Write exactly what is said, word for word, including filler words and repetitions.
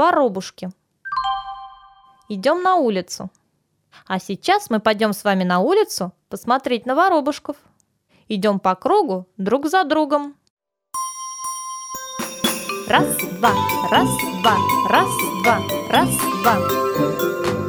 Воробушки. Идем на улицу. А сейчас мы пойдем с вами на улицу посмотреть на воробушков. Идем по кругу друг за другом. Раз, два, раз, два, раз, два, раз, два.